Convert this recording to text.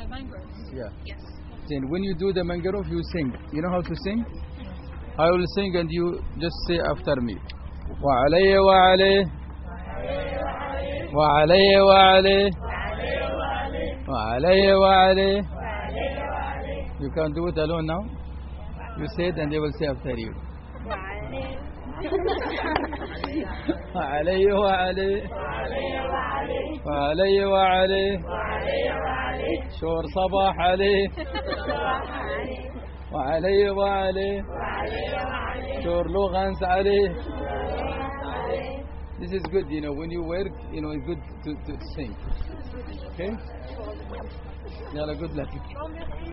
mangroves. Yeah. Yes. Then when you do the mangrove, you sing. You know how to sing? I will sing and you just say after me. وعليه وعليه وعليه وعليه وعليه وعليه. You can do it alone now. You say it and they will say after you. وعليه وعليه وعليه وعليه شور صباح عليه وعليه وعليه شور لغنس عليه. This is good, when you work, it's good to sing. Okay? Yalla, good luck.